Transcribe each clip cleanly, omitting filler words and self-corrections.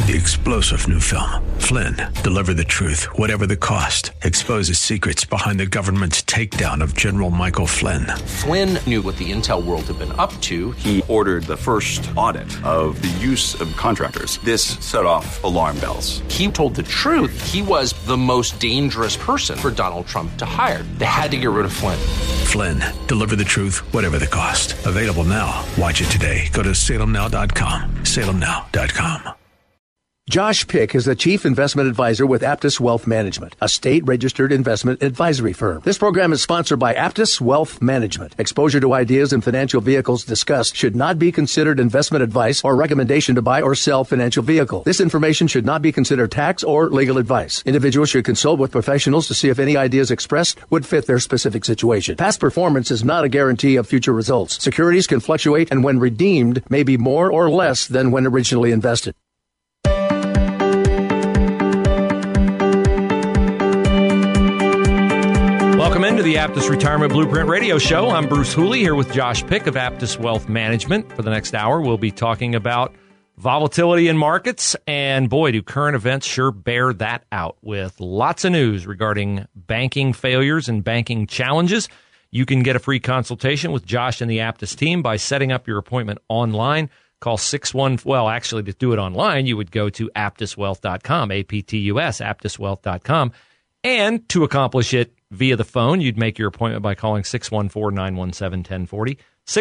The explosive new film, Flynn, deliver the truth, whatever the cost, exposes secrets behind the government's takedown of General Michael Flynn. Flynn knew what the intel world had been up to. He ordered the first audit of the use of contractors. This set off alarm bells. He told the truth. He was the most dangerous person for Donald Trump to hire. They had to get rid of Flynn. Flynn, deliver the truth, whatever the cost. Available now. Watch it today. Go to salemnow.com. salemnow.com. Josh Pick is the Chief Investment Advisor with Aptus Wealth Management, a state-registered investment advisory firm. This program is sponsored by Aptus Wealth Management. Exposure to ideas and financial vehicles discussed should not be considered investment advice or recommendation to buy or sell financial vehicle. This information should not be considered tax or legal advice. Individuals should consult with professionals to see if any ideas expressed would fit their specific situation. Past performance is not a guarantee of future results. Securities can fluctuate and when redeemed may be more or less than when originally invested. Welcome into the Aptus Retirement Blueprint Radio Show. I'm Bruce Hooley here with Josh Pick of Aptus Wealth Management. For the next hour, we'll be talking about volatility in markets. And boy, do current events sure bear that out with lots of news regarding banking failures and banking challenges. You can get a free consultation with Josh and the Aptus team by setting up your appointment online. Call 61. Well, actually, to do it online, you would go to aptuswealth.com, A-P-T-U-S, aptuswealth.com. And to accomplish it via the phone, you'd make your appointment by calling 614-917-1040,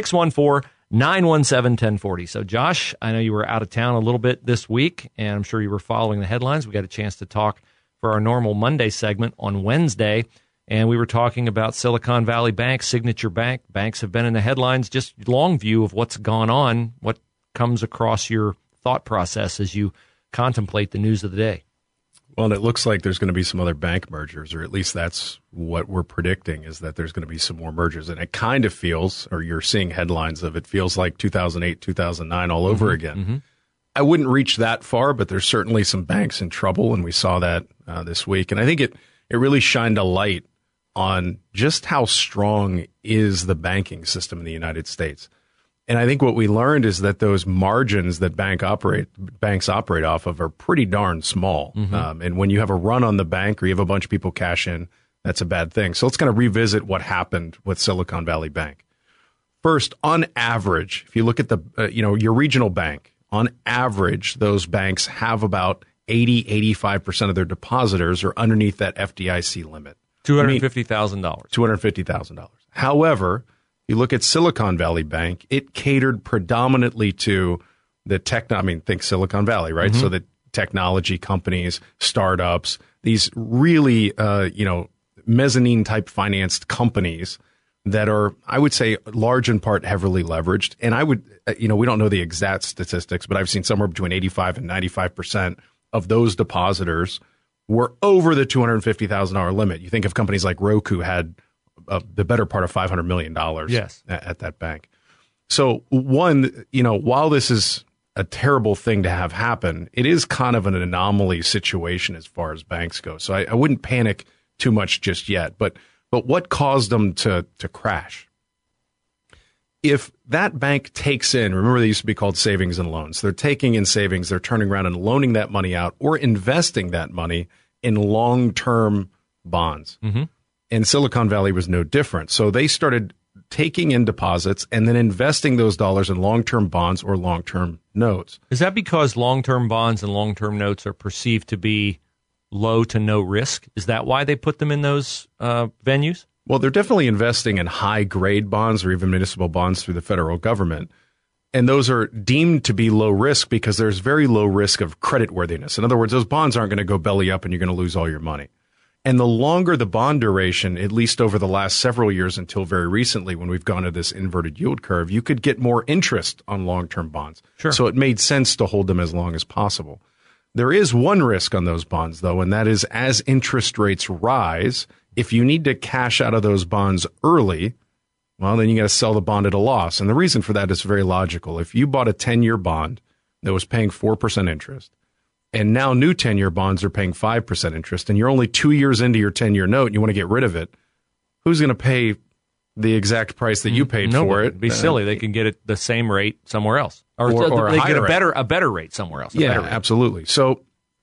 614-917-1040. So, Josh, I know you were out of town a little bit this week, and I'm sure you were following the headlines. We got a chance to talk for our normal Monday segment on Wednesday, and we were talking about Silicon Valley Bank, Signature Bank. Banks have been in the headlines. Just long view of what's gone on, what comes across your thought process as you contemplate the news of the day. Well, and it looks like there's going to be some other bank mergers, or at least that's what we're predicting, is that there's going to be some more mergers. And it kind of feels, or you're seeing headlines of it, feels like 2008, 2009 all over again. Mm-hmm. I wouldn't reach that far, but there's certainly some banks in trouble, and we saw that this week. And I think it really shined a light on just how strong is the banking system in the United States. And I think what we learned is that those margins that banks operate off of are pretty darn small. Mm-hmm. And when you have a run on the bank or you have a bunch of people cash in, that's a bad thing. So let's kind of revisit what happened with Silicon Valley Bank. First, on average, if you look at your regional bank, on average, those banks have about 85% of their depositors are underneath that FDIC limit. $250,000. $250,000. However, you look at Silicon Valley Bank, it catered predominantly to the think Silicon Valley, right? Mm-hmm. So the technology companies, startups, these really, mezzanine type financed companies that are, I would say, large in part heavily leveraged. And I would, we don't know the exact statistics, but I've seen somewhere between 85 and 95% of those depositors were over the $250,000 limit. You think of companies like Roku had the better part of $500 million at that bank. So one, while this is a terrible thing to have happen, it is kind of an anomaly situation as far as banks go. So I wouldn't panic too much just yet. But what caused them to crash? If that bank takes in, remember they used to be called savings and loans. They're taking in savings, they're turning around and loaning that money out or investing that money in long-term bonds. Mm-hmm. And Silicon Valley was no different. So they started taking in deposits and then investing those dollars in long-term bonds or long-term notes. Is that because long-term bonds and long-term notes are perceived to be low to no risk? Is that why they put them in those venues? Well, they're definitely investing in high-grade bonds or even municipal bonds through the federal government. And those are deemed to be low risk because there's very low risk of creditworthiness. In other words, those bonds aren't going to go belly up and you're going to lose all your money. And the longer the bond duration, at least over the last several years until very recently when we've gone to this inverted yield curve, you could get more interest on long-term bonds. Sure. So it made sense to hold them as long as possible. There is one risk on those bonds, though, and that is as interest rates rise, if you need to cash out of those bonds early, well, then you got to sell the bond at a loss. And the reason for that is very logical. If you bought a 10-year bond that was paying 4% interest, and now new 10-year bonds are paying 5% interest, and you're only 2 years into your 10-year note and you want to get rid of it, who's going to pay the exact price that you paid for it. It'd be silly. They can get it the same rate somewhere else, or they get a better rate somewhere else. Yeah, absolutely. So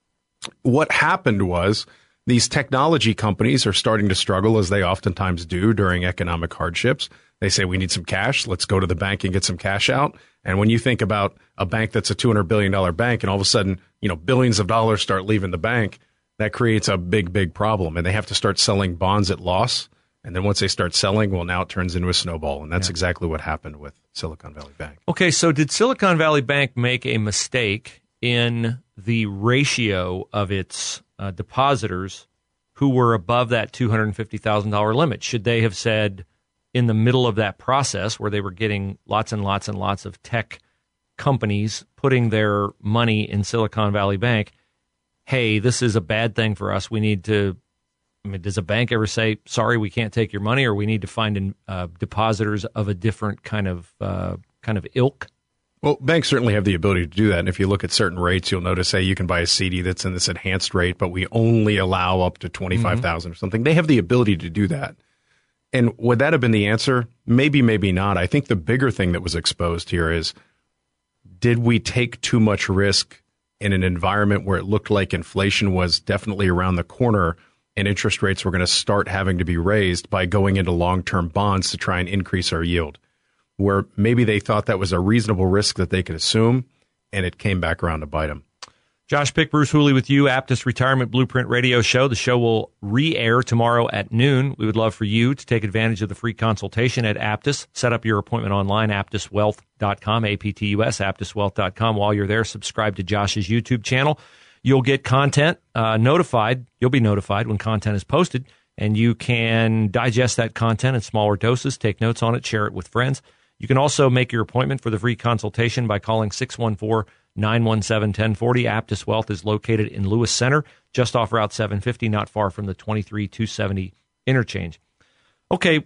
what happened was these technology companies are starting to struggle, as they oftentimes do during economic hardships. They say, we need some cash. Let's go to the bank and get some cash out. And when you think about a bank that's a $200 billion bank, and all of a sudden, billions of dollars start leaving the bank, that creates a big, big problem. And they have to start selling bonds at loss. And then once they start selling, well, now it turns into a snowball. And that's exactly what happened with Silicon Valley Bank. Okay, so did Silicon Valley Bank make a mistake in the ratio of its depositors who were above that $250,000 limit? Should they have said in the middle of that process where they were getting lots and lots and lots of tech companies putting their money in Silicon Valley Bank, hey, this is a bad thing for us. We need to... does a bank ever say, sorry, we can't take your money, or we need to find depositors of a different kind of ilk? Well, banks certainly have the ability to do that. And if you look at certain rates, you'll notice, hey, you can buy a CD that's in this enhanced rate, but we only allow up to $25,000 or something. They have the ability to do that. And would that have been the answer? Maybe, maybe not. I think the bigger thing that was exposed here is, did we take too much risk in an environment where it looked like inflation was definitely around the corner and interest rates were going to start having to be raised by going into long-term bonds to try and increase our yield, where maybe they thought that was a reasonable risk that they could assume, and it came back around to bite them. Josh Pick, Bruce Hooley with you, Aptus Retirement Blueprint Radio Show. The show will re-air tomorrow at noon. We would love for you to take advantage of the free consultation at Aptus. Set up your appointment online, aptuswealth.com, A-P-T-U-S, aptuswealth.com. While you're there, subscribe to Josh's YouTube channel. You'll get content notified. You'll be notified when content is posted, and you can digest that content in smaller doses, take notes on it, share it with friends. You can also make your appointment for the free consultation by calling 614-917-1040. Aptus Wealth is located in Lewis Center, just off Route 750, not far from the 23-270 interchange. Okay,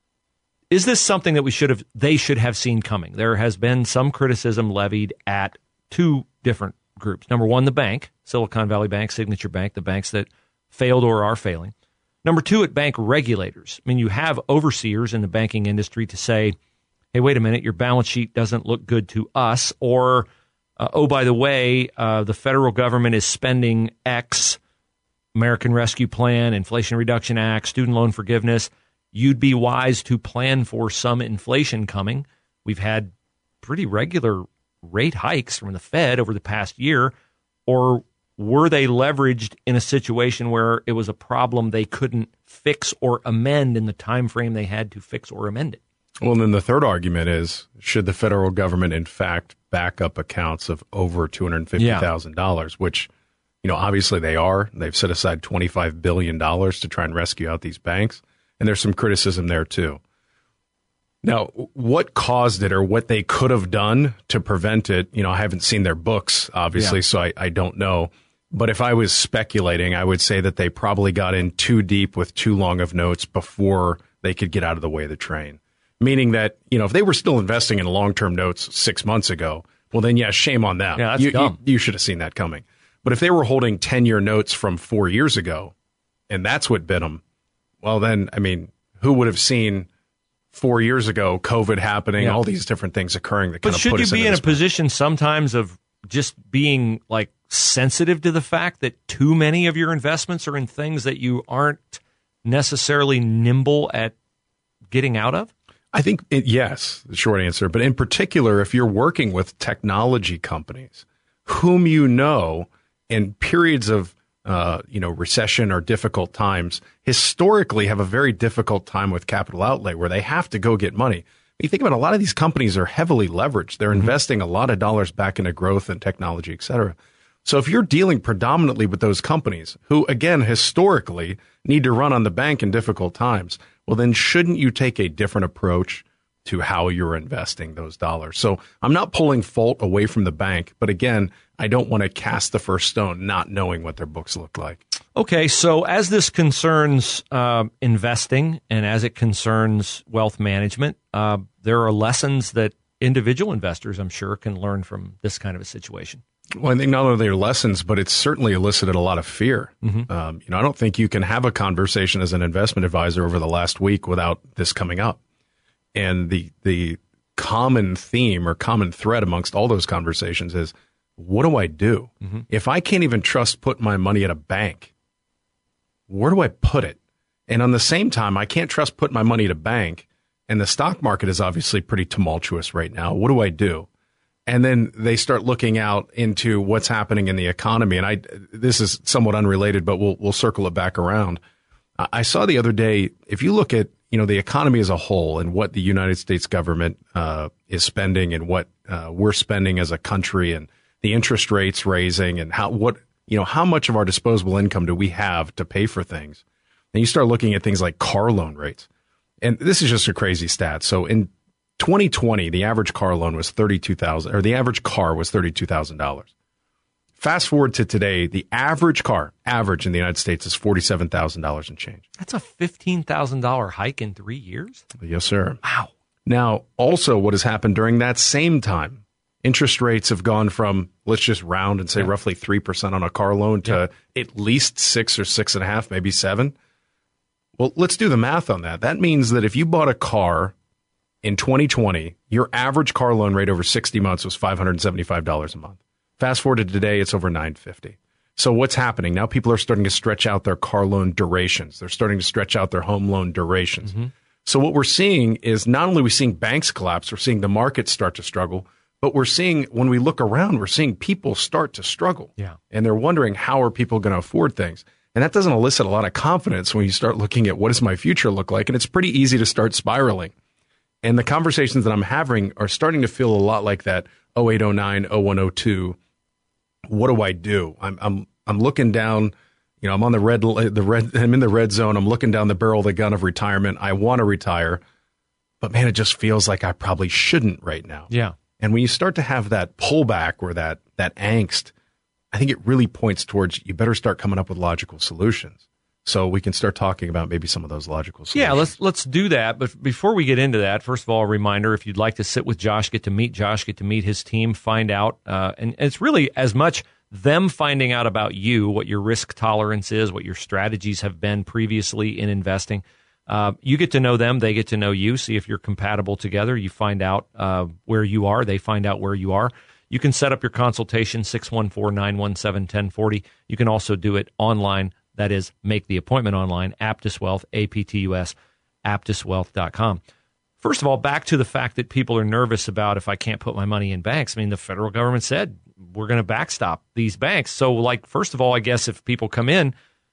is this something that they should have seen coming? There has been some criticism levied at two different groups. Number one, the bank, Silicon Valley Bank, Signature Bank, the banks that failed or are failing. Number two, at bank regulators. I mean, you have overseers in the banking industry to say, hey, wait a minute, your balance sheet doesn't look good to us, or, oh, by the way, the federal government is spending X, American Rescue Plan, Inflation Reduction Act, student loan forgiveness. You'd be wise to plan for some inflation coming. We've had pretty regular rate hikes from the Fed over the past year, or were they leveraged in a situation where it was a problem they couldn't fix or amend in the time frame they had to fix or amend it? Well, then the third argument is, should the federal government, in fact, back up accounts of over $250,000, which, obviously they are. They've set aside $25 billion to try and rescue out these banks. And there's some criticism there, too. Now, what caused it or what they could have done to prevent it, I haven't seen their books, obviously, so I don't know. But if I was speculating, I would say that they probably got in too deep with too long of notes before they could get out of the way of the train. Meaning that, if they were still investing in long-term notes 6 months ago, well, then, shame on them. Yeah, that's dumb. You should have seen that coming. But if they were holding 10-year notes from 4 years ago, and that's what bit them, well, then, who would have seen 4 years ago COVID happening, all these different things occurring that kind of put us in this. But should you be in a position sometimes of just being, sensitive to the fact that too many of your investments are in things that you aren't necessarily nimble at getting out of? I think, yes, the short answer. But in particular, if you're working with technology companies, whom in periods of recession or difficult times, historically have a very difficult time with capital outlay where they have to go get money. You think about a lot of these companies are heavily leveraged. They're investing a lot of dollars back into growth and technology, et cetera. So if you're dealing predominantly with those companies who, again, historically need to run on the bank in difficult times, well, then shouldn't you take a different approach to how you're investing those dollars? So I'm not pulling fault away from the bank, but again, I don't want to cast the first stone not knowing what their books look like. Okay, so as this concerns investing and as it concerns wealth management, there are lessons that individual investors, I'm sure, can learn from this kind of a situation. Well, I think not only are there lessons, but it's certainly elicited a lot of fear. I don't think you can have a conversation as an investment advisor over the last week without this coming up. And the common theme or common thread amongst all those conversations is, what do I do? Mm-hmm. If I can't even trust put my money at a bank, where do I put it? And on the same time, I can't trust put my money at a bank, and the stock market is obviously pretty tumultuous right now. What do I do? And then they start looking out into what's happening in the economy. And this is somewhat unrelated, but we'll circle it back around. I saw the other day, if you look at, the economy as a whole and what the United States government is spending and what we're spending as a country and the interest rates raising and how much of our disposable income do we have to pay for things? And you start looking at things like car loan rates. And this is just a crazy stat. So in 2020, the average car loan was $32,000, or the average car was $32,000. Fast forward to today, the average in the United States is $47,000 and change. That's a $15,000 hike in 3 years? Yes, sir. Wow. Now, also what has happened during that same time, interest rates have gone from, let's just round and say roughly 3% on a car loan to at least 6 or 6.5, maybe 7. Well, let's do the math on that. That means that if you bought a car in 2020, your average car loan rate over 60 months was $575 a month. Fast forward to today, it's over $950. So what's happening? Now people are starting to stretch out their car loan durations. They're starting to stretch out their home loan durations. Mm-hmm. So what we're seeing is not only are we seeing banks collapse, we're seeing the market start to struggle, but we're seeing, when we look around, we're seeing people start to struggle. Yeah. And they're wondering, how are people going to afford things? And that doesn't elicit a lot of confidence when you start looking at what does my future look like? And it's pretty easy to start spiraling. And the conversations that I'm having are starting to feel a lot like that 08, 09, 01, 02. What do I do? I'm looking down, I'm on I'm in the red zone. I'm looking down the barrel of the gun of retirement. I want to retire, but man, it just feels like I probably shouldn't right now. Yeah. And when you start to have that pullback or that angst, I think it really points towards you better start coming up with logical solutions. So we can start talking about maybe some of those logical solutions. Yeah, let's do that. But before we get into that, first of all, a reminder, if you'd like to sit with Josh, get to meet his team, find out. And it's really as much them finding out about you, what your risk tolerance is, what your strategies have been previously in investing. You get to know them, they get to know you, see if you're compatible together. You find out where you are, they find out where you are. You can set up your consultation, 614-917-1040. You can also do it online. That is, make the appointment online, Aptus Wealth, APTUS, aptuswealth.com. First of all, back to the fact that people are nervous about if I can't put my money in banks. I mean, the federal government said we're going to backstop these banks. So, first of all, I guess if people come in,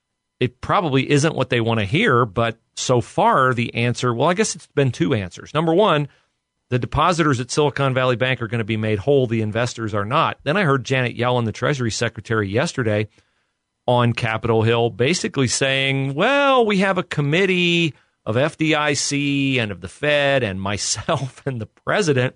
it probably isn't what they want to hear. But so far, the answer, I guess it's been two answers. Number one, the depositors at Silicon Valley Bank are going to be made whole. The investors are not. Then I heard Janet Yellen, the Treasury Secretary, yesterday on Capitol Hill basically saying, well, we have a committee of FDIC and of the Fed and myself and the president,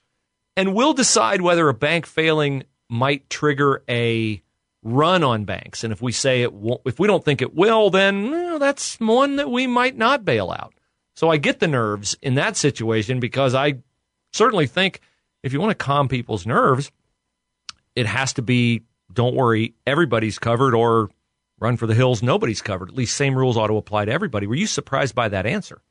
and we'll decide whether a bank failing might trigger a run on banks. And if we say it won't, if we don't think it will, then that's one that we might not bail out. So I get the nerves in that situation because I certainly think if you want to calm people's nerves, it has to be, don't worry, everybody's covered, or run for the hills, nobody's covered. At least same rules ought to apply to everybody. Were you surprised by that answer?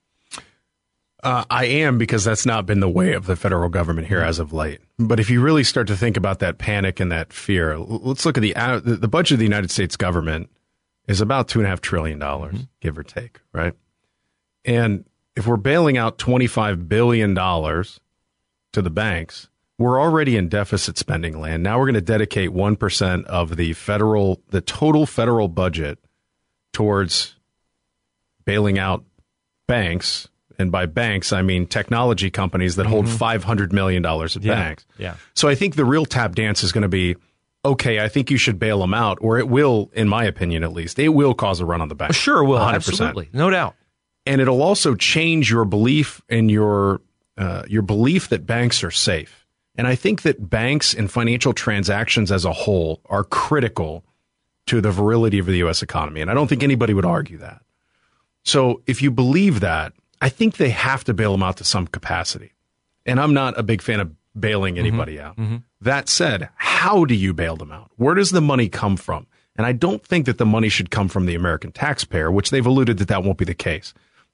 I am, because that's not been the way of the federal government here as of late. But if you really start to think about that panic and that fear, let's look at the budget of the United States government is about $2.5 trillion, give or take, right? And if we're bailing out $25 billion to the banks, we're already in deficit spending land. Now we're going to dedicate 1% of the total federal budget towards bailing out banks. And by banks, I mean technology companies that hold $500 million at banks. Yeah. So I think the real tap dance is going to be, okay, I think you should bail them out, or it will, in my opinion at least, it will cause a run on the bank. Sure it will, 100%. Absolutely, no doubt. And it'll also change your belief in your belief that banks are safe. And I think that banks and financial transactions as a whole are critical to the virility of the U.S. economy. And I don't think anybody would argue that. So if you believe that, I think they have to bail them out to some capacity. And I'm not a big fan of bailing anybody out. That said, how do you bail them out? Where does the money come from? And I don't think that the money should come from the American taxpayer, which they've alluded that won't be the case.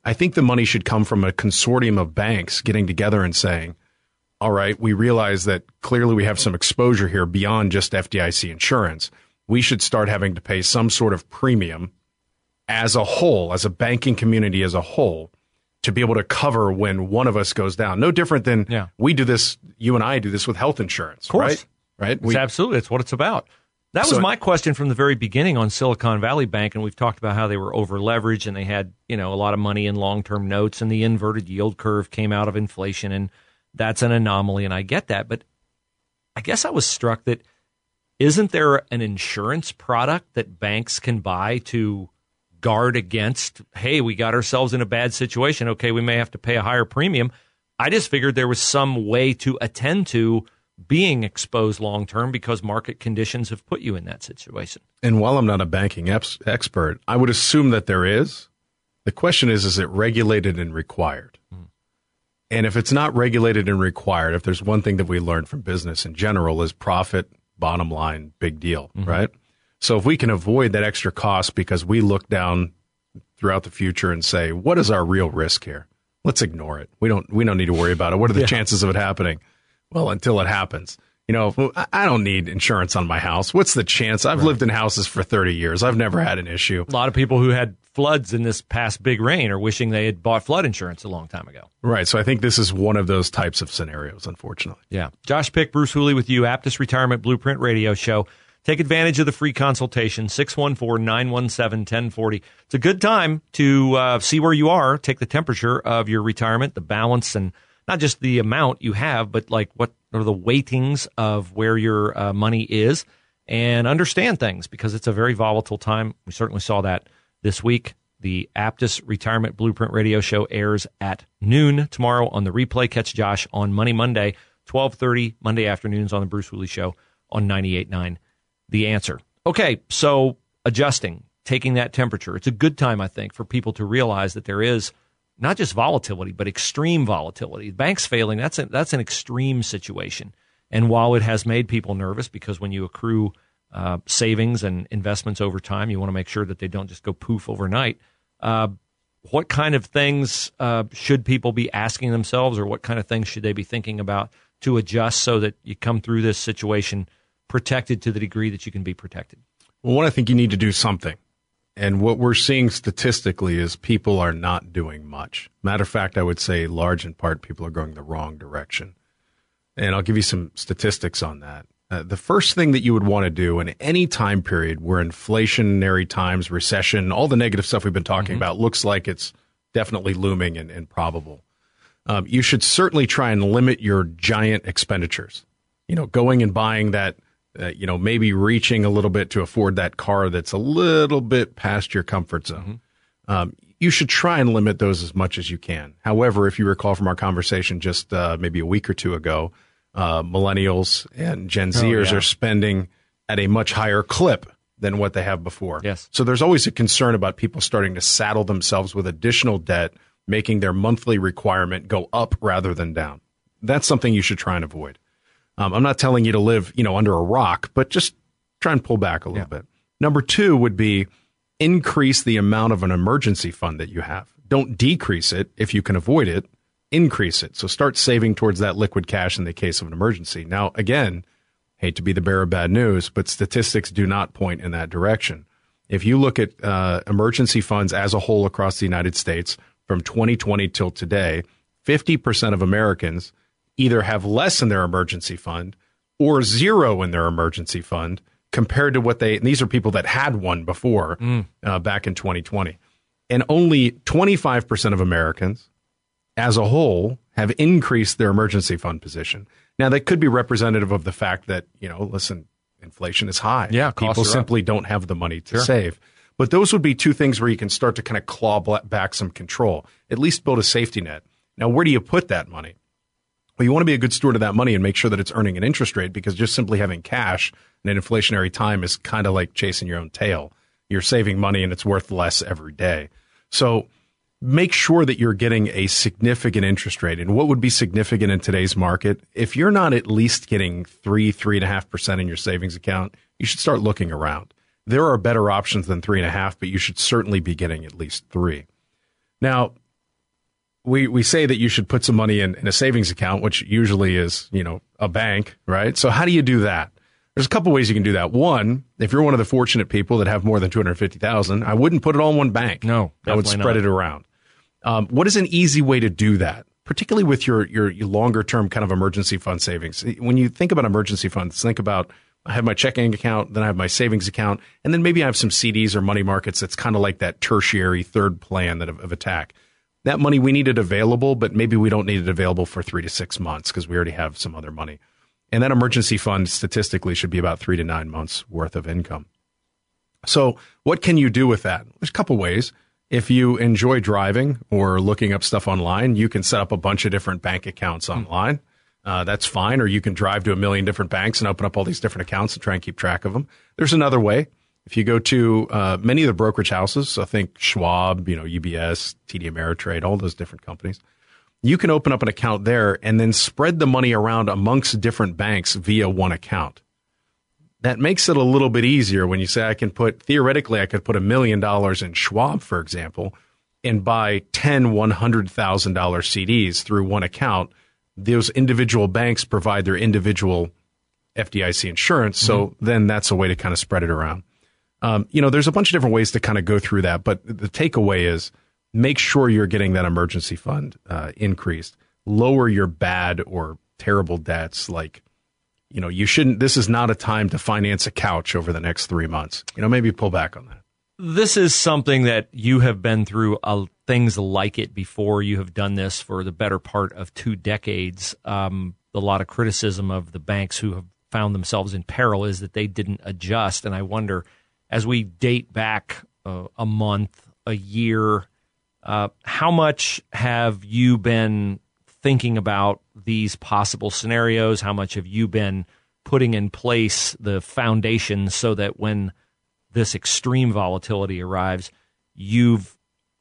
I think the money should come from a consortium of banks getting together and saying, all right, we realize that clearly we have some exposure here beyond just FDIC insurance. We should start having to pay some sort of premium as a whole, as a banking community as a whole, to be able to cover when one of us goes down. No different than we do this, you and I do this with health insurance, of course. Right? Absolutely. It's what it's about. That was my question from the very beginning on Silicon Valley Bank, and we've talked about how they were over-leveraged and they had, a lot of money in long-term notes, and the inverted yield curve came out of inflation, and that's an anomaly, and I get that. But I guess I was struck that isn't there an insurance product that banks can buy to guard against, hey, we got ourselves in a bad situation. Okay, we may have to pay a higher premium. I just figured there was some way to attend to being exposed long-term because market conditions have put you in that situation. And while I'm not a banking expert, I would assume that there is. The question is it regulated and required? And if it's not regulated and required, if there's one thing that we learned from business in general is profit, bottom line, big deal, right? So if we can avoid that extra cost because we look down throughout the future and say, what is our real risk here? Let's ignore it. We don't need to worry about it. What are the chances of it happening? Well, until it happens. I don't need insurance on my house. What's the chance? I've lived in houses for 30 years. I've never had an issue. A lot of people who had floods in this past big rain are wishing they had bought flood insurance a long time ago. Right. So I think this is one of those types of scenarios, unfortunately. Yeah. Josh Pick, Bruce Hooley with you, Aptus Retirement Blueprint Radio Show. Take advantage of the free consultation, 614-917-1040. It's a good time to see where you are, take the temperature of your retirement, the balance, and not just the amount you have, but like what are the weightings of where your money is, and understand things because it's a very volatile time. We certainly saw that this week. The Aptus Retirement Blueprint Radio Show airs at noon tomorrow on the replay. Catch Josh on Money Monday, 12:30 Monday afternoons on the Bruce Hooley Show on 98.9 The Answer. Okay, so adjusting, taking that temperature. It's a good time, I think, for people to realize that there is not just volatility, but extreme volatility. Banks failing, that's an extreme situation. And while it has made people nervous, because when you accrue savings and investments over time, you want to make sure that they don't just go poof overnight. What kind of things should people be asking themselves, or what kind of things should they be thinking about to adjust so that you come through this situation protected to the degree that you can be protected? Well, one, I think you need to do something. And what we're seeing statistically is people are not doing much. Matter of fact, I would say large in part people are going the wrong direction. And I'll give you some statistics on that. The first thing that you would want to do in any time period where inflationary times, recession, all the negative stuff we've been talking about looks like it's definitely looming and probable, you should certainly try and limit your giant expenditures. Going and buying that, maybe reaching a little bit to afford that car that's a little bit past your comfort zone. You should try and limit those as much as you can. However, if you recall from our conversation just maybe a week or two ago, millennials and Gen Zers are spending at a much higher clip than what they have before. Yes. So there's always a concern about people starting to saddle themselves with additional debt, making their monthly requirement go up rather than down. That's something you should try and avoid. I'm not telling you to live, under a rock, but just try and pull back a little bit. Number two would be increase the amount of an emergency fund that you have. Don't decrease it if you can avoid it. Increase it. So start saving towards that liquid cash in the case of an emergency. Now, again, hate to be the bearer of bad news, but statistics do not point in that direction. If you look at emergency funds as a whole across the United States from 2020 till today, 50% of Americans either have less in their emergency fund or zero in their emergency fund compared to what and these are people that had one before back in 2020. And only 25% of Americans as a whole have increased their emergency fund position. Now, that could be representative of the fact that, listen, inflation is high. Yeah, people simply don't have the money to save. But those would be two things where you can start to kind of claw back some control, at least build a safety net. Now, where do you put that money? Well, you want to be a good steward of that money and make sure that it's earning an interest rate, because just simply having cash in an inflationary time is kind of like chasing your own tail. You're saving money and it's worth less every day. So make sure that you're getting a significant interest rate. And what would be significant in today's market? If you're not at least getting 3.5% in your savings account, you should start looking around. There are better options than 3.5%, but you should certainly be getting at least 3%. Now, we say that you should put some money in a savings account, which usually is, a bank, right? So how do you do that? There's a couple ways you can do that. One, if you're one of the fortunate people that have more than $250,000, I wouldn't put it all in one bank. No, I would spread it around. What is an easy way to do that? Particularly with your longer term kind of emergency fund savings. When you think about emergency funds, think about, I have my checking account, then I have my savings account, and then maybe I have some CDs or money markets. That's kind of like that tertiary third plan of attack. That money, we need it available, but maybe we don't need it available for 3 to 6 months because we already have some other money. And that emergency fund statistically should be about 3 to 9 months worth of income. So what can you do with that? There's a couple ways. If you enjoy driving or looking up stuff online, you can set up a bunch of different bank accounts online. That's fine. Or you can drive to a million different banks and open up all these different accounts and try and keep track of them. There's another way. If you go to many of the brokerage houses, so think Schwab, UBS, TD Ameritrade, all those different companies, you can open up an account there and then spread the money around amongst different banks via one account. That makes it a little bit easier when you say I could put $1 million in Schwab, for example, and buy 10 $100,000 CDs through one account. Those individual banks provide their individual FDIC insurance. So then that's a way to kind of spread it around. There's a bunch of different ways to kind of go through that. But the takeaway is make sure you're getting that emergency fund increased. Lower your bad or terrible debts. Like, you shouldn't, this is not a time to finance a couch over the next 3 months. Maybe pull back on that. This is something that you have been through things like it before. You have done this for the better part of 2 decades. A lot of criticism of the banks who have found themselves in peril is that they didn't adjust. And I wonder, as we date back a month, a year, how much have you been thinking about these possible scenarios? How much have you been putting in place the foundation so that when this extreme volatility arrives, you've,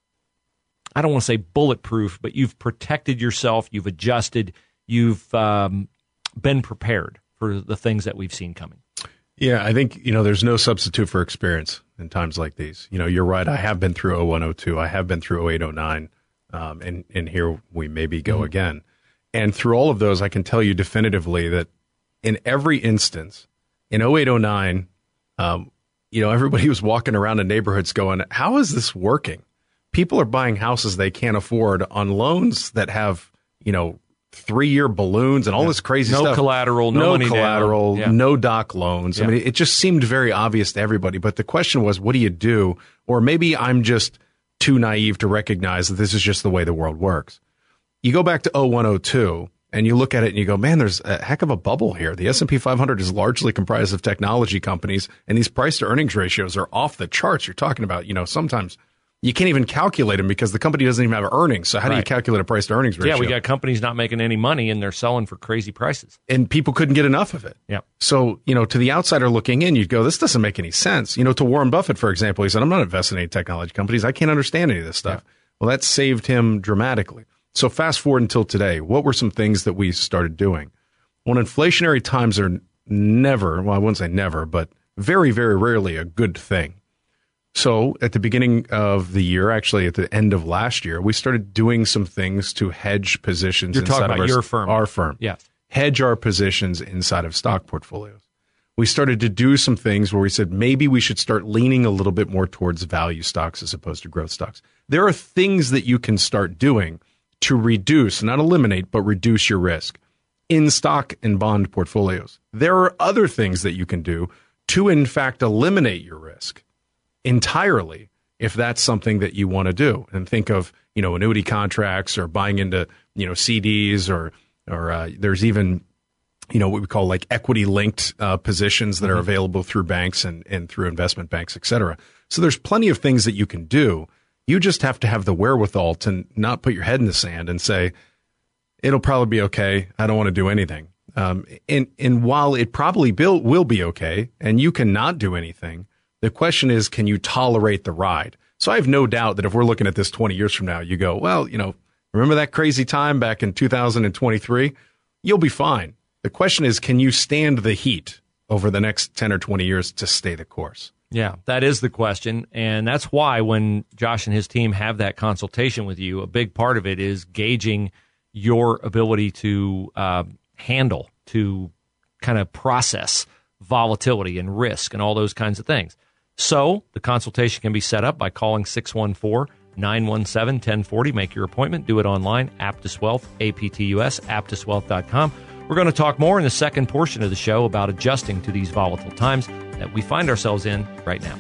I don't want to say bulletproof, but you've protected yourself, you've adjusted, you've been prepared for the things that we've seen coming? Yeah, I think, there's no substitute for experience in times like these. You're right. I have been through 01, 02. I have been through 08, 09. And here we maybe go again. And through all of those, I can tell you definitively that in every instance, in 08, 09, everybody was walking around in neighborhoods going, how is this working? People are buying houses they can't afford on loans that have, 3-year balloons and all this crazy stuff. No collateral, no collateral, no doc loans. Yeah. I mean, it just seemed very obvious to everybody. But the question was, what do you do? Or maybe I'm just too naive to recognize that this is just the way the world works. You go back to 01, 02, and you look at it and you go, man, there's a heck of a bubble here. The S&P 500 is largely comprised of technology companies, and these price to earnings ratios are off the charts. You're talking about, sometimes you can't even calculate them because the company doesn't even have earnings. So how do you calculate a price to earnings ratio? Yeah, we got companies not making any money and they're selling for crazy prices. And people couldn't get enough of it. Yeah. So, to the outsider looking in, you'd go, this doesn't make any sense. To Warren Buffett, for example, he said, I'm not investing in any technology companies. I can't understand any of this stuff. Yeah. Well, that saved him dramatically. So fast forward until today, what were some things that we started doing? When inflationary times are never, well, I wouldn't say never, but very, very rarely a good thing. So at the beginning of the year, actually at the end of last year, we started doing some things to hedge positions. You're talking about your firm. Our firm. Yes. Hedge our positions inside of stock portfolios. We started to do some things where we said maybe we should start leaning a little bit more towards value stocks as opposed to growth stocks. There are things that you can start doing to reduce, not eliminate, but reduce your risk in stock and bond portfolios. There are other things that you can do to, in fact, eliminate your risk entirely if that's something that you want to do. And think of, annuity contracts or buying into, CDs or there's even, what we call like equity linked positions that are available through banks and through investment banks, et cetera. So there's plenty of things that you can do. You just have to have the wherewithal to not put your head in the sand and say, it'll probably be okay. I don't want to do anything. And while it probably will be okay and you cannot do anything, the question is, can you tolerate the ride? So I have no doubt that if we're looking at this 20 years from now, you go, well, remember that crazy time back in 2023? You'll be fine. The question is, can you stand the heat over the next 10 or 20 years to stay the course? Yeah, that is the question. And that's why when Josh and his team have that consultation with you, a big part of it is gauging your ability to handle, to kind of process volatility and risk and all those kinds of things. So the consultation can be set up by calling 614-917-1040. Make your appointment. Do it online. Aptus Wealth, APTUS, aptuswealth.com. We're going to talk more in the second portion of the show about adjusting to these volatile times that we find ourselves in right now.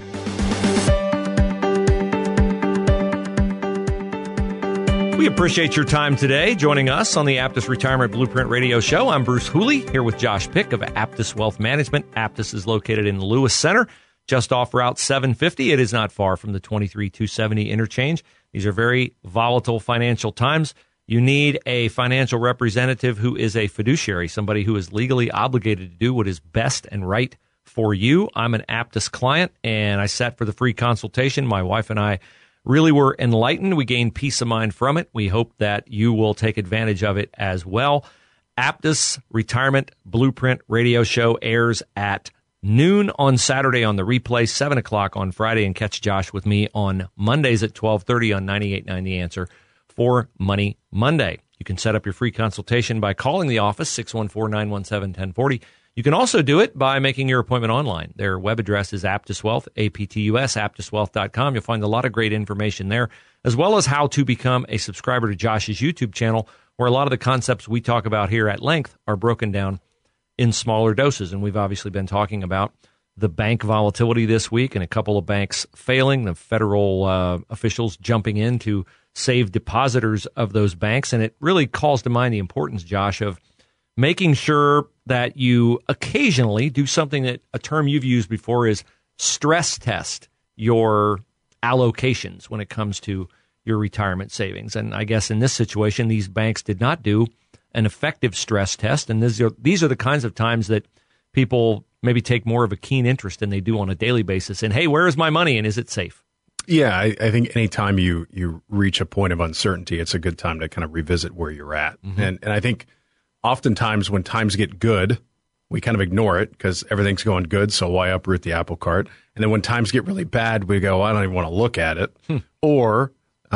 We appreciate your time today joining us on the Aptus Retirement Blueprint Radio Show. I'm Bruce Hooley here with Josh Pick of Aptus Wealth Management. Aptus is located in the Lewis Center, just off Route 750. It is not far from the 23270 interchange. These are very volatile financial times. You need a financial representative who is a fiduciary, somebody who is legally obligated to do what is best and right for you. I'm an Aptus client, and I sat for the free consultation. My wife and I really were enlightened. We gained peace of mind from it. We hope that you will take advantage of it as well. Aptus Retirement Blueprint Radio Show airs at noon on Saturday on the replay, 7 o'clock on Friday, and catch Josh with me on Mondays at 12:30 on 98.9 The Answer for Money Monday. You can set up your free consultation by calling the office, 614-917-1040. You can also do it by making your appointment online. Their web address is Aptus Wealth, APTUS, aptuswealth.com. You'll find a lot of great information there, as well as how to become a subscriber to Josh's YouTube channel, where a lot of the concepts we talk about here at length are broken down in smaller doses. And we've obviously been talking about the bank volatility this week and a couple of banks failing, the federal officials jumping in to save depositors of those banks. And it really calls to mind the importance, Josh, of making sure that you occasionally do something that a term you've used before is stress test your allocations when it comes to your retirement savings. And I guess in this situation, these banks did not do an effective stress test. And these are the kinds of times that people maybe take more of a keen interest than they do on a daily basis in, hey, where is my money and is it safe? Yeah, I think anytime you reach a point of uncertainty, it's a good time to kind of revisit where you're at. Mm-hmm. And I think oftentimes when times get good, we kind of ignore it because everything's going good, so why uproot the apple cart? And then when times get really bad, we go, I don't even want to look at it. Or,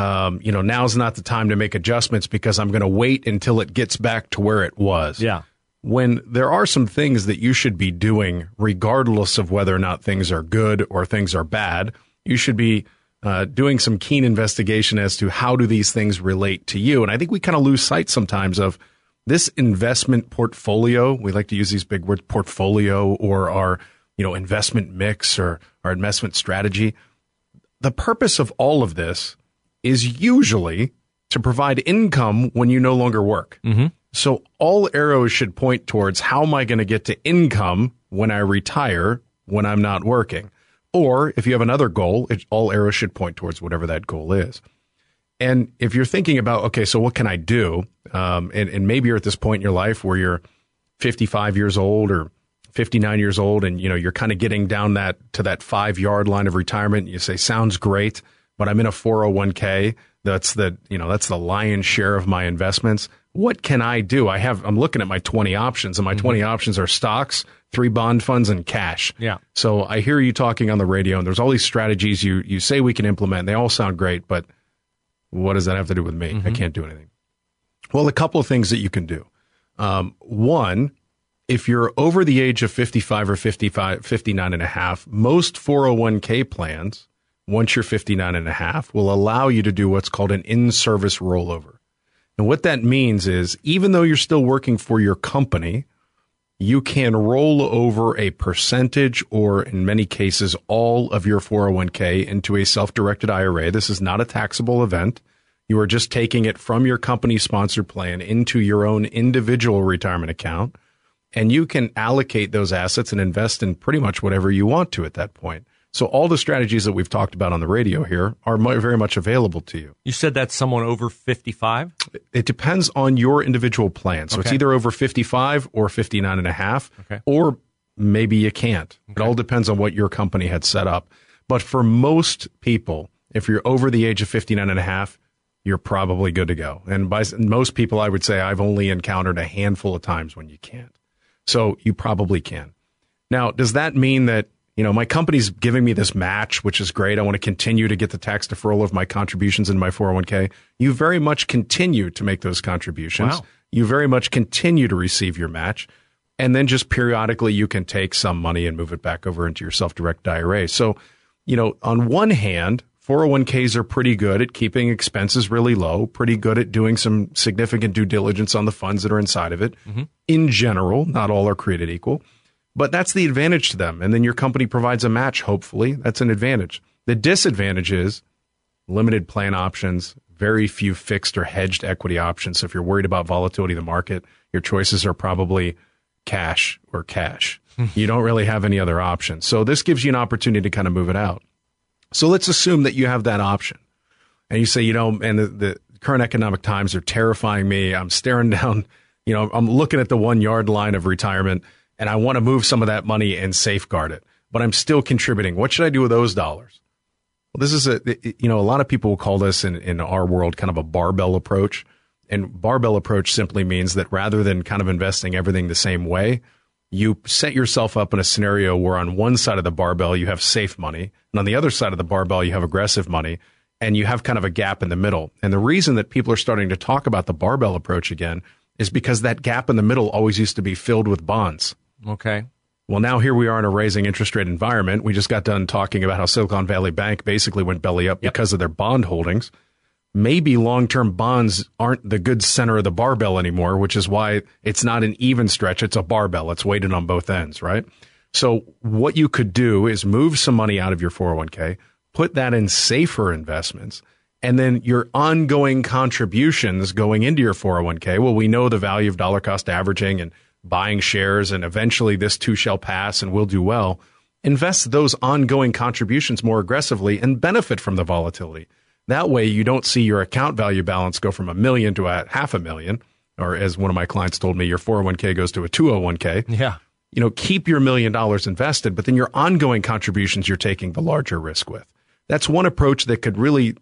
now's not the time to make adjustments because I'm going to wait until it gets back to where it was. Yeah. When there are some things that you should be doing, regardless of whether or not things are good or things are bad, you should be doing some keen investigation as to how do these things relate to you. And I think we kind of lose sight sometimes of this investment portfolio. We like to use these big words, portfolio, or our, investment mix or our investment strategy. The purpose of all of this is usually to provide income when you no longer work. Mm-hmm. So all arrows should point towards how am I going to get to income when I retire, when I'm not working? Or if you have another goal, all arrows should point towards whatever that goal is. And if you're thinking about, okay, so what can I do? And maybe you're at this point in your life where you're 55 years old or 59 years old, and you're kind of getting down to that 5-yard line of retirement. You say, sounds great, but I'm in a 401k. That's the lion's share of my investments. What can I do? I'm looking at my 20 options, and my 20 options are stocks, 3 bond funds, and cash. Yeah. So I hear you talking on the radio, and there's all these strategies you say we can implement. And they all sound great, but what does that have to do with me? Mm-hmm. I can't do anything. Well, a couple of things that you can do. One, if you're over the age of 55 or 59 and a half, most 401k plans, once you're 59 and a half, will allow you to do what's called an in-service rollover. And what that means is, even though you're still working for your company, you can roll over a percentage, or in many cases, all of your 401k into a self-directed IRA. This is not a taxable event. You are just taking it from your company-sponsored plan into your own individual retirement account, and you can allocate those assets and invest in pretty much whatever you want to at that point. So all the strategies that we've talked about on the radio here are very much available to you. You said that's someone over 55? It depends on your individual plan. So It's either over 55 or 59 and a half, or maybe you can't. Okay. It all depends on what your company had set up. But for most people, if you're over the age of 59 and a half, you're probably good to go. And by most people, I would say I've only encountered a handful of times when you can't. So you probably can. Now, does that mean that, my company's giving me this match, which is great. I want to continue to get the tax deferral of my contributions in my 401k. You very much continue to make those contributions. Wow. You very much continue to receive your match. And then just periodically you can take some money and move it back over into your self-directed IRA. So, on one hand, 401ks are pretty good at keeping expenses really low, pretty good at doing some significant due diligence on the funds that are inside of it. Mm-hmm. In general, not all are created equal. But that's the advantage to them. And then your company provides a match, hopefully. That's an advantage. The disadvantage is limited plan options, very few fixed or hedged equity options. So if you're worried about volatility of the market, your choices are probably cash or cash. You don't really have any other options. So this gives you an opportunity to kind of move it out. So let's assume that you have that option. And you say, and the current economic times are terrifying me. I'm staring down, I'm looking at the 1 yard line of retirement. And I want to move some of that money and safeguard it, but I'm still contributing. What should I do with those dollars? Well, this is a lot of people will call this in our world kind of a barbell approach. And barbell approach simply means that rather than kind of investing everything the same way, you set yourself up in a scenario where on one side of the barbell, you have safe money. And on the other side of the barbell, you have aggressive money. And you have kind of a gap in the middle. And the reason that people are starting to talk about the barbell approach again is because that gap in the middle always used to be filled with bonds. Okay. Well, now here we are in a rising interest rate environment. We just got done talking about how Silicon Valley Bank basically went belly up because of their bond holdings. Maybe long-term bonds aren't the good center of the barbell anymore, which is why it's not an even stretch. It's a barbell. It's weighted on both ends, right? So what you could do is move some money out of your 401k, put that in safer investments, and then your ongoing contributions going into your 401k. Well, we know the value of dollar cost averaging and buying shares, and eventually this too shall pass and we'll do well. Invest those ongoing contributions more aggressively and benefit from the volatility. That way you don't see your account value balance go from $1 million to $500,000, or as one of my clients told me, your 401k goes to a 201k. Yeah. Keep your $1 million invested, but then your ongoing contributions you're taking the larger risk with. That's one approach that could really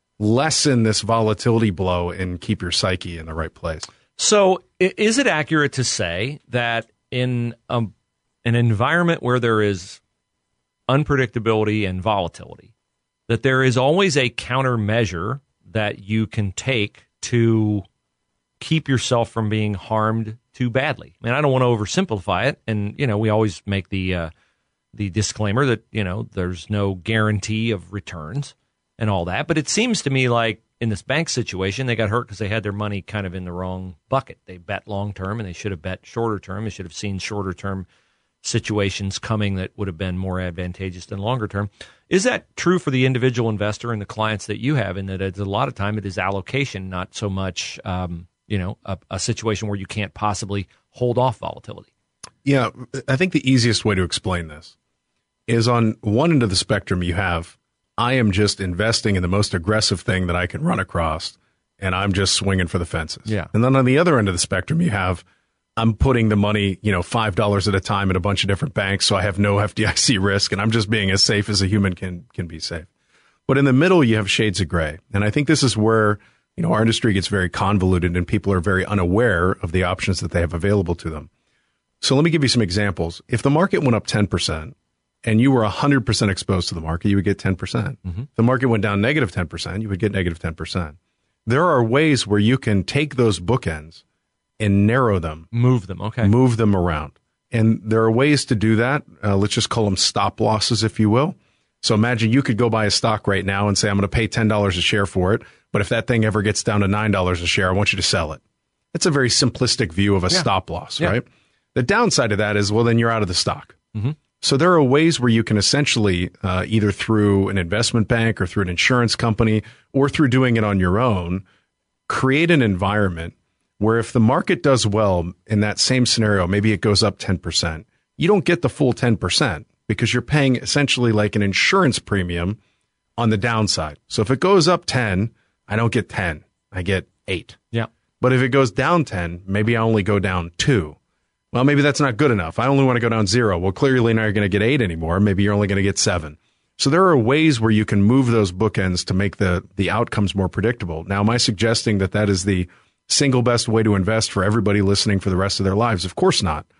lessen this volatility blow and keep your psyche in the right place. So is it accurate to say that in an environment where there is unpredictability and volatility, that there is always a countermeasure that you can take to keep yourself from being harmed too badly? I mean, I don't want to oversimplify it. And, we always make the disclaimer that, there's no guarantee of returns and all that. But it seems to me like in this bank situation, they got hurt because they had their money kind of in the wrong bucket. They bet long term and they should have bet shorter term. They should have seen shorter term situations coming that would have been more advantageous than longer term. Is that true for the individual investor and the clients that you have, in that it's a lot of time it is allocation, not so much a situation where you can't possibly hold off volatility? Yeah, I think the easiest way to explain this is on one end of the spectrum you have, I am just investing in the most aggressive thing that I can run across, and I'm just swinging for the fences. Yeah. And then on the other end of the spectrum, you have, I'm putting the money, $5 at a time in a bunch of different banks, so I have no FDIC risk, and I'm just being as safe as a human can be safe. But in the middle, you have shades of gray. And I think this is where, our industry gets very convoluted and people are very unaware of the options that they have available to them. So let me give you some examples. If the market went up 10%, and you were 100% exposed to the market, you would get 10%. Mm-hmm. If the market went down negative 10%, you would get negative 10%. There are ways where you can take those bookends and narrow them. Move them, okay. Move them around. And there are ways to do that. Let's just call them stop losses, if you will. So imagine you could go buy a stock right now and say, I'm going to pay $10 a share for it, but if that thing ever gets down to $9 a share, I want you to sell it. That's a very simplistic view of a stop loss, right? The downside of that is, well, then you're out of the stock. Mm-hmm. So there are ways where you can essentially, either through an investment bank or through an insurance company or through doing it on your own, create an environment where if the market does well in that same scenario, maybe it goes up 10%, you don't get the full 10% because you're paying essentially like an insurance premium on the downside. So if it goes up 10, I don't get 10, I get 8. Yeah. But if it goes down 10, maybe I only go down 2. Well, maybe that's not good enough. I only want to go down 0. Well, clearly now you're going to get 8 anymore. Maybe you're only going to get 7. So there are ways where you can move those bookends to make the outcomes more predictable. Now, am I suggesting that is the single best way to invest for everybody listening for the rest of their lives? Of course not.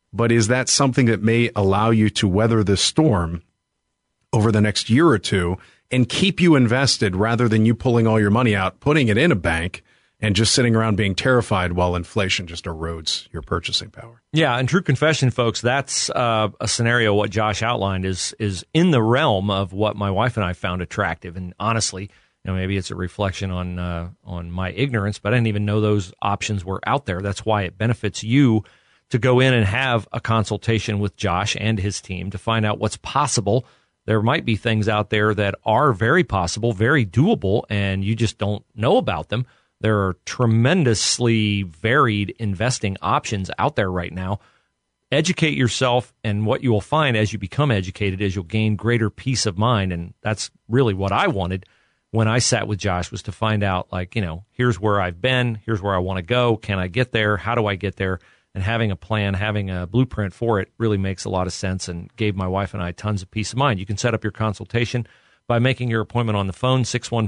but is that something that may allow you to weather the storm over the next year or two and keep you invested rather than you pulling all your money out, putting it in a bank, and just sitting around being terrified while inflation just erodes your purchasing power? Yeah, and true confession, folks, that's a scenario what Josh outlined is in the realm of what my wife and I found attractive. And honestly, maybe it's a reflection on my ignorance, but I didn't even know those options were out there. That's why it benefits you to go in and have a consultation with Josh and his team to find out what's possible. There might be things out there that are very possible, very doable, and you just don't know about them. There are tremendously varied investing options out there right now. Educate yourself, and what you will find as you become educated is you'll gain greater peace of mind, and that's really what I wanted when I sat with Josh, was to find out, here's where I've been, here's where I want to go, can I get there, how do I get there? And having a plan, having a blueprint for it really makes a lot of sense and gave my wife and I tons of peace of mind. You can set up your consultation by making your appointment on the phone.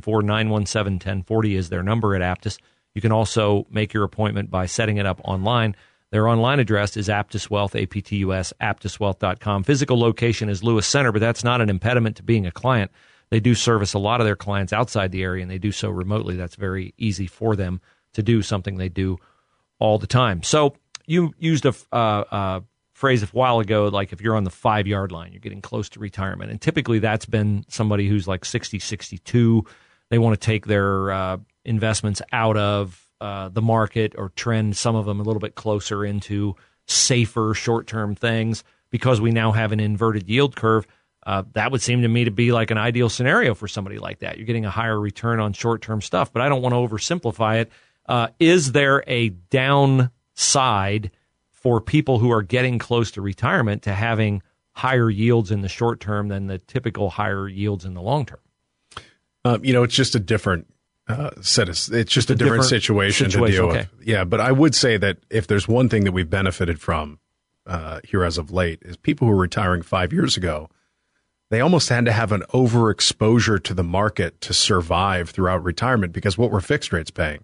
614-917-1040 is their number at Aptus. You can also make your appointment by setting it up online. Their online address is Aptus Wealth, APTUS, aptuswealth.com. Physical location is Lewis Center, but that's not an impediment to being a client. They do service a lot of their clients outside the area, and they do so remotely. That's very easy for them to do, something they do all the time. So you used a phrase a while ago, like if you're on the 5-yard line, you're getting close to retirement. And typically that's been somebody who's like 60, 62. They want to take their investments out of the market or trend some of them a little bit closer into safer short-term things because we now have an inverted yield curve. That would seem to me to be like an ideal scenario for somebody like that. You're getting a higher return on short-term stuff, but I don't want to oversimplify it. Is there a downside for people who are getting close to retirement to having higher yields in the short term than the typical higher yields in the long term? It's just a different it's just a different situation to deal with. Yeah, but I would say that if there's one thing that we've benefited from here as of late is people who were retiring 5 years ago, they almost had to have an overexposure to the market to survive throughout retirement because what were fixed rates paying?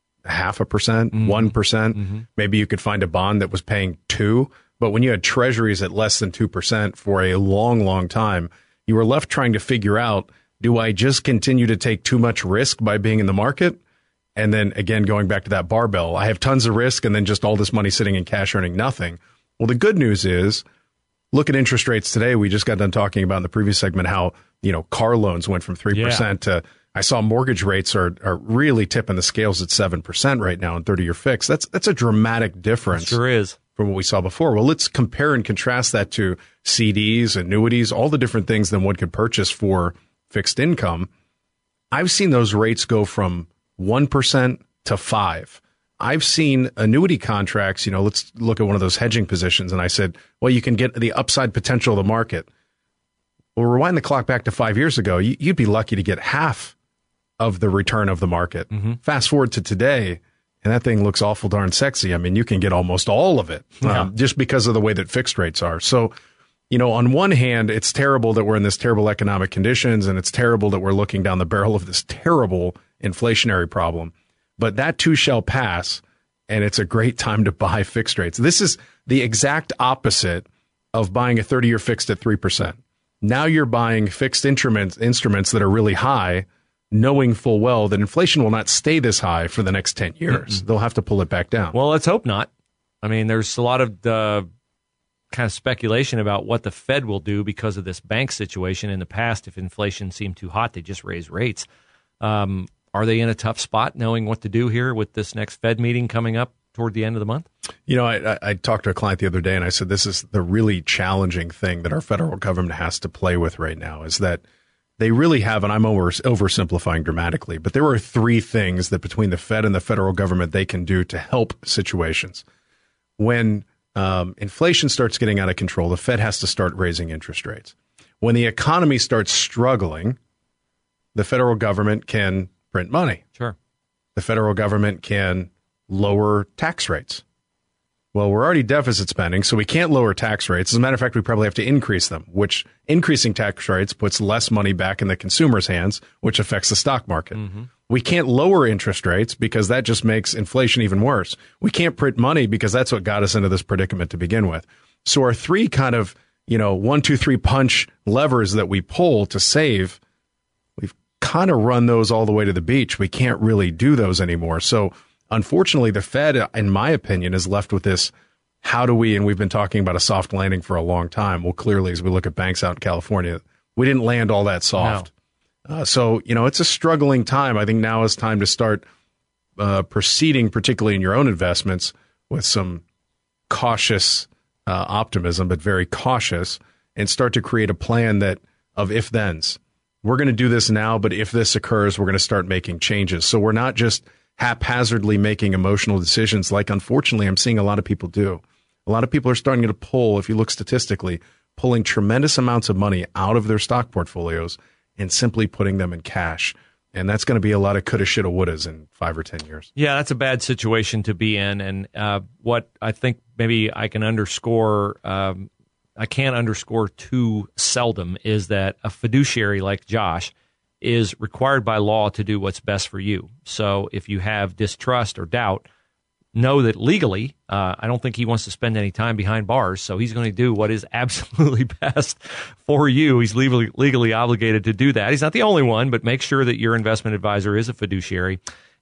0.5%, 1%. Maybe you could find a bond that was paying 2%. But when you had treasuries at less than 2% for a long, long time, you were left trying to figure out, do I just continue to take too much risk by being in the market? And then again, going back to that barbell, I have tons of risk and then just all this money sitting in cash earning nothing. Well, the good news is, look at interest rates today. We just got done talking about in the previous segment how, car loans went from 3% to, I saw mortgage rates are really tipping the scales at 7% right now in 30-year fixed. That's a dramatic difference. It sure is. From what we saw before. Well, let's compare and contrast that to CDs, annuities, all the different things that one could purchase for fixed income. I've seen those rates go from 1% to 5%. I've seen annuity contracts, let's look at one of those hedging positions. And I said, well, you can get the upside potential of the market. Well, rewind the clock back to 5 years ago. You'd be lucky to get half of the return of the market. Fast forward to today, and that thing looks awful darn sexy. I mean, you can get almost all of it just because of the way that fixed rates are. So, on one hand, it's terrible that we're in this terrible economic conditions, and it's terrible that we're looking down the barrel of this terrible inflationary problem. But that too shall pass, and it's a great time to buy fixed rates. This is the exact opposite of buying a 30-year fixed at 3%. Now you're buying fixed instruments that are really high, knowing full well that inflation will not stay this high for the next 10 years. They'll have to pull it back down. Well, let's hope not. I mean, there's a lot of kind of speculation about what the Fed will do because of this bank situation. In the past, if inflation seemed too hot, they just raise rates. Are they in a tough spot knowing what to do here with this next Fed meeting coming up toward the end of the month? I talked to a client the other day, and I said this is the really challenging thing that our federal government has to play with right now is that they really have, and I'm oversimplifying dramatically, but there are 3 things that between the Fed and the federal government they can do to help situations. When inflation starts getting out of control, the Fed has to start raising interest rates. When the economy starts struggling, the federal government can print money. Sure. The federal government can lower tax rates. Well, we're already deficit spending, so we can't lower tax rates. As a matter of fact, we probably have to increase them, which increasing tax rates puts less money back in the consumer's hands, which affects the stock market. We can't lower interest rates because that just makes inflation even worse. We can't print money because that's what got us into this predicament to begin with. So our three kind of, 1, 2, 3 punch levers that we pull to save, we've kind of run those all the way to the beach. We can't really do those anymore. So unfortunately, the Fed, in my opinion, is left with this, and we've been talking about a soft landing for a long time. Well, clearly, as we look at banks out in California, we didn't land all that soft. No. So, it's a struggling time. I think now is time to start proceeding, particularly in your own investments, with some cautious optimism, but very cautious, and start to create a plan of if-thens. We're going to do this now, but if this occurs, we're going to start making changes. So we're not just haphazardly making emotional decisions like, unfortunately, I'm seeing a lot of people do. A lot of people are starting to pull, if you look statistically, pulling tremendous amounts of money out of their stock portfolios and simply putting them in cash. And that's going to be a lot of coulda, shoulda, wouldas in 5 or 10 years. Yeah, that's a bad situation to be in. And what I think maybe I can underscore, I can't underscore too seldom, is that a fiduciary like Josh is required by law to do what's best for you. So if you have distrust or doubt, know that legally, I don't think he wants to spend any time behind bars, so he's going to do what is absolutely best for you. He's legally obligated to do that. He's not the only one, but make sure that your investment advisor is a fiduciary,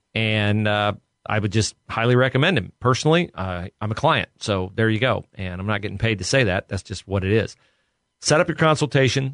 and I would just highly recommend him. Personally, I'm a client, so there you go, and I'm not getting paid to say that. That's just what it is. Set up your consultation,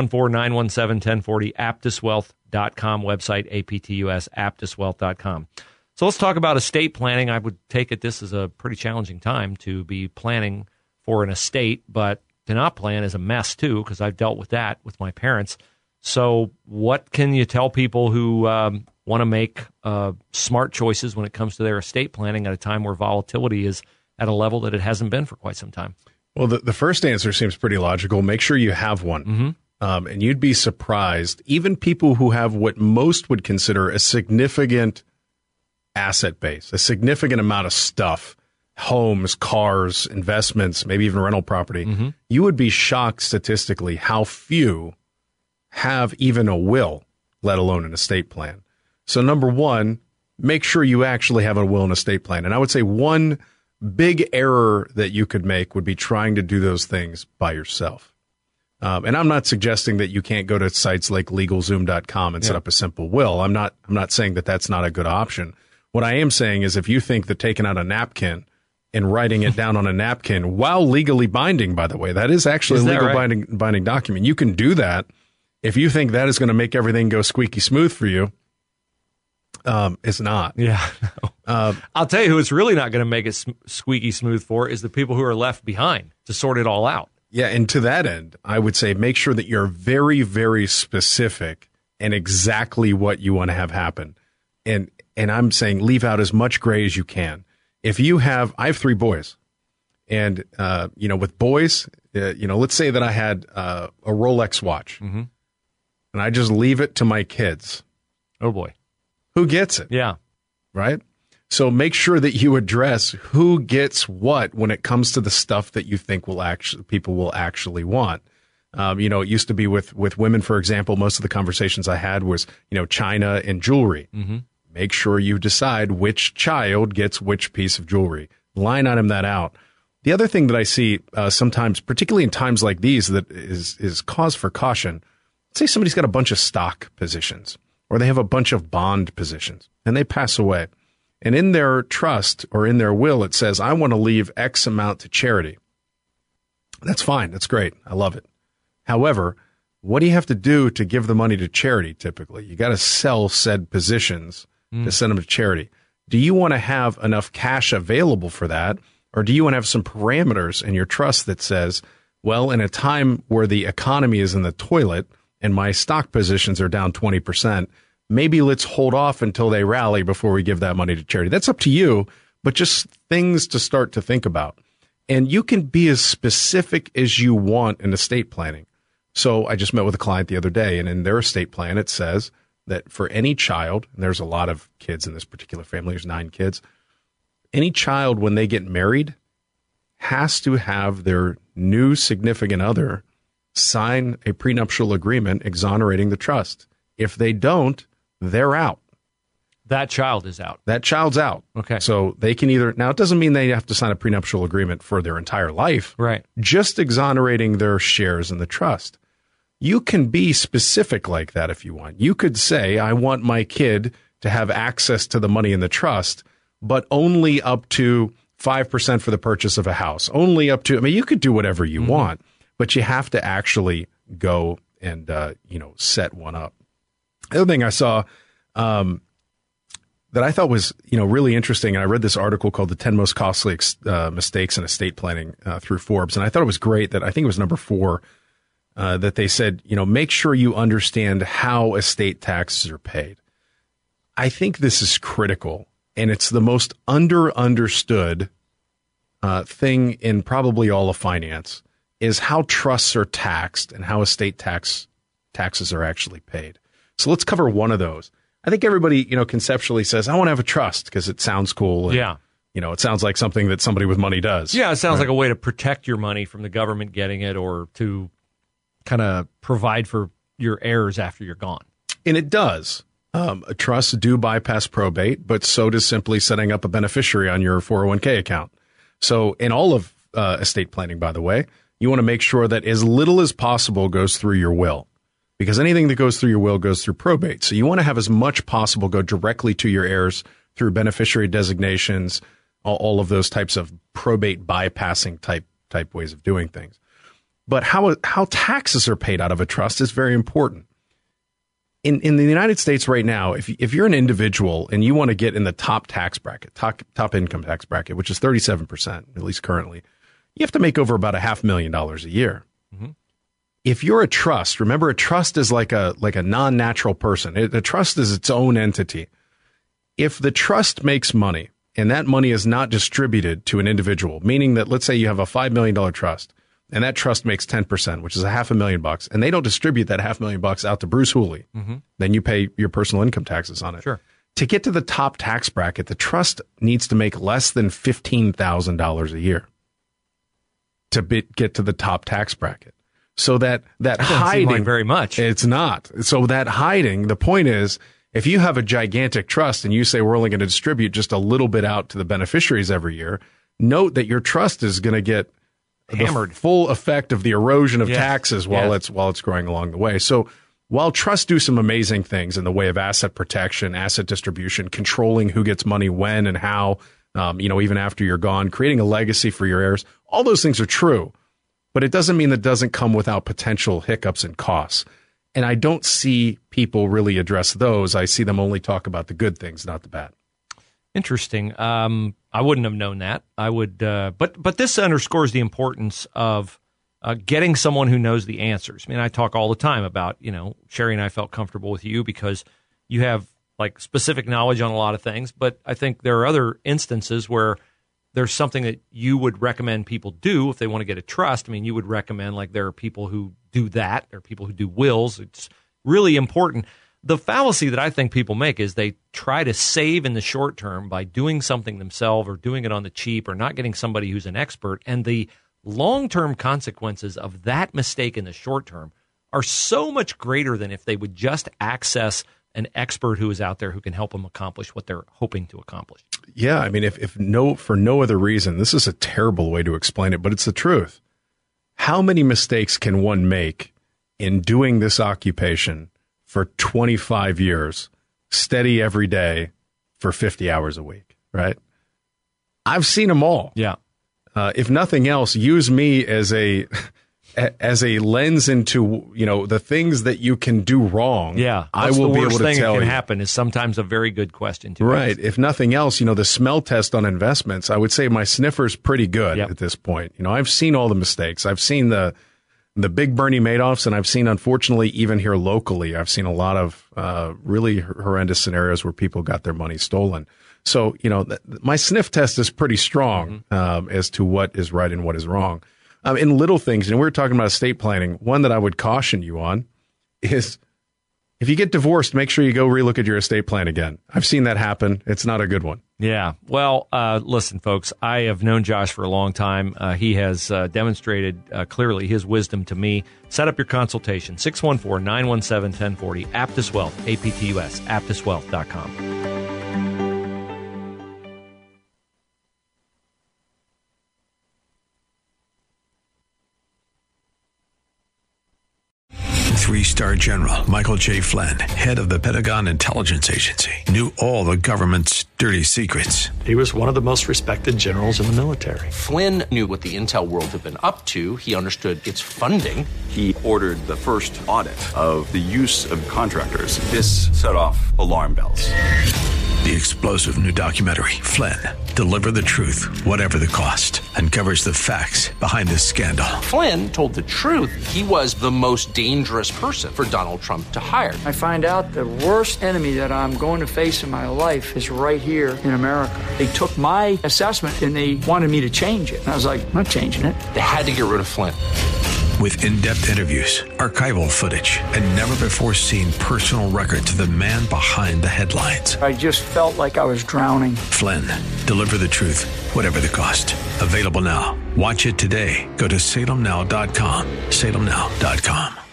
614-917-1040, aptuswealth.com website, APTUS, aptuswealth.com. So let's talk about estate planning. I would take it this is a pretty challenging time to be planning for an estate, but to not plan is a mess too, because I've dealt with that with my parents. So what can you tell people who want to make smart choices when it comes to their estate planning at a time where volatility is at a level that it hasn't been for quite some time? Well, the first answer seems pretty logical. Make sure you have one. Mm-hmm. And you'd be surprised, even people who have what most would consider a significant asset base, a significant amount of stuff, homes, cars, investments, maybe even rental property, mm-hmm. you would be shocked statistically how few have even a will, let alone an estate plan. So number one, make sure you actually have a will and estate plan. And I would say one big error that you could make would be trying to do those things by yourself. And I'm not suggesting that you can't go to sites like LegalZoom.com and set up a simple will. I'm not saying that that's not a good option. What I am saying is if you think that taking out a napkin and writing it down on a napkin, while legally binding, by the way, that is actually a legal binding document. You can do that. If you think that is going to make everything go squeaky smooth for you, it's not. Yeah. I'll tell you who it's really not going to make it squeaky smooth for is the people who are left behind to sort it all out. Yeah, and to that end, I would say make sure that you're very, very specific in exactly what you want to have happen. And I'm saying leave out as much gray as you can. If you have, I have 3 boys, and with boys, let's say that I had a Rolex watch, mm-hmm. and I just leave it to my kids. Oh boy, who gets it? Yeah, right. So make sure that you address who gets what when it comes to the stuff that you think people will actually want. It used to be with women, for example. Most of the conversations I had was china and jewelry. Mm-hmm. Make sure you decide which child gets which piece of jewelry. Line item that out. The other thing that I see sometimes, particularly in times like these, that is cause for caution. Let's say somebody's got a bunch of stock positions, or they have a bunch of bond positions, and they pass away. And in their trust or in their will, it says, I want to leave X amount to charity. That's fine. That's great. I love it. However, what do you have to do to give the money to charity typically? You got to sell said positions to send them to charity. Do you want to have enough cash available for that? Or do you want to have some parameters in your trust that says, well, in a time where the economy is in the toilet and my stock positions are down 20%, maybe let's hold off until they rally before we give that money to charity. That's up to you, but just things to start to think about. And you can be as specific as you want in estate planning. So I just met with a client the other day, and in their estate plan, it says that for any child, and there's a lot of kids in this particular family, there's 9 kids, any child when they get married has to have their new significant other sign a prenuptial agreement exonerating the trust. If they don't, they're out. That child is out. That child's out. Okay. So they can either, now it doesn't mean they have to sign a prenuptial agreement for their entire life. Right. Just exonerating their shares in the trust. You can be specific like that if you want. You could say, I want my kid to have access to the money in the trust, but only up to 5% for the purchase of a house. Only up to, I mean, you could do whatever you want, but you have to actually go and, set one up. The other thing I saw, that I thought was, really interesting, and I read this article called The 10 Most Costly Mistakes in Estate Planning through Forbes, and I thought it was great that I think it was number 4, that they said, make sure you understand how estate taxes are paid. I think this is critical, and it's the most understood thing in probably all of finance, is how trusts are taxed and how estate taxes are actually paid. So let's cover one of those. I think everybody, conceptually says, I want to have a trust because it sounds cool. And, it sounds like something that somebody with money does. Yeah, it sounds like a way to protect your money from the government getting it, or to kind of provide for your heirs after you're gone. And it does. Trusts do bypass probate, but so does simply setting up a beneficiary on your 401k account. So in all of estate planning, by the way, you want to make sure that as little as possible goes through your will. Because anything that goes through your will goes through probate. So you want to have as much possible go directly to your heirs through beneficiary designations, all of those types of probate bypassing type ways of doing things. But how taxes are paid out of a trust is very important. In the United States right now, if you're an individual and you want to get in the top tax bracket, top income tax bracket, which is 37%, at least currently, you have to make over about $500,000 a year. Mm-hmm. If you're a trust, remember, a trust is like a non-natural person. A trust is its own entity. If the trust makes money and that money is not distributed to an individual, meaning that, let's say you have a $5 million trust and that trust makes 10%, which is $500,000, and they don't distribute that $500,000 out to Bruce Hooley, then you pay your personal income taxes on it. Sure. To get to the top tax bracket, the trust needs to make less than $15,000 a year to get to the top tax bracket. So that hiding, seem like very much. It's not. So that hiding, the point is, if you have a gigantic trust and you say we're only going to distribute just a little bit out to the beneficiaries every year, note that your trust is going to get hammered, the full effect of the erosion of taxes while it's growing along the way. So while trusts do some amazing things in the way of asset protection, asset distribution, controlling who gets money when and how, even after you're gone, creating a legacy for your heirs, all those things are true. But it doesn't mean that doesn't come without potential hiccups and costs. And I don't see people really address those. I see them only talk about the good things, not the bad. Interesting. I wouldn't have known that. I would, but this underscores the importance of getting someone who knows the answers. I mean, I talk all the time about, Sherry and I felt comfortable with you because you have like specific knowledge on a lot of things. But I think there are other instances where there's something that you would recommend people do if they want to get a trust. I mean, you would recommend, like, there are people who do that. There are people who do wills. It's really important. The fallacy that I think people make is they try to save in the short term by doing something themselves or doing it on the cheap or not getting somebody who's an expert. And the long-term consequences of that mistake in the short term are so much greater than if they would just access an expert who is out there who can help them accomplish what they're hoping to accomplish. Yeah, I mean, for no other reason, this is a terrible way to explain it, but it's the truth. How many mistakes can one make in doing this occupation for 25 years, steady every day for 50 hours a week, right? I've seen them all. Yeah. If nothing else, use me as a lens into, the things that you can do wrong. Yeah. I will be able to tell you. The worst thing that can happen is sometimes a very good question to Right. ask. If nothing else, the smell test on investments, I would say my sniffer's pretty good at this point. I've seen all the mistakes. I've seen the big Bernie Madoffs, and I've seen, unfortunately, even here locally, I've seen a lot of really horrendous scenarios where people got their money stolen. So, my sniff test is pretty strong as to what is right and what is wrong. In little things, we were talking about estate planning. One that I would caution you on is if you get divorced, make sure you go relook at your estate plan again. I've seen that happen. It's not a good one. Yeah. Well, listen, folks, I have known Josh for a long time. He has demonstrated clearly his wisdom to me. Set up your consultation, 614-917-1040, Aptus Wealth, APTUS, aptuswealth.com. Three-star general Michael J. Flynn, head of the Pentagon Intelligence Agency, knew all the government's dirty secrets. He was one of the most respected generals in the military. Flynn knew what the intel world had been up to. He understood its funding. He ordered the first audit of the use of contractors. This set off alarm bells. The explosive new documentary, Flynn, Deliver the Truth, Whatever the Cost, uncovers the facts behind this scandal. Flynn told the truth. He was the most dangerous person for Donald Trump to hire. I find out the worst enemy that I'm going to face in my life is right here in America. They took my assessment and they wanted me to change it. And I was like, I'm not changing it. They had to get rid of Flynn. With in-depth interviews, archival footage, and never-before-seen personal records of the man behind the headlines. I just felt like I was drowning. Flynn, Deliver the Truth, Whatever the Cost. Available now. Watch it today. Go to salemnow.com. salemnow.com.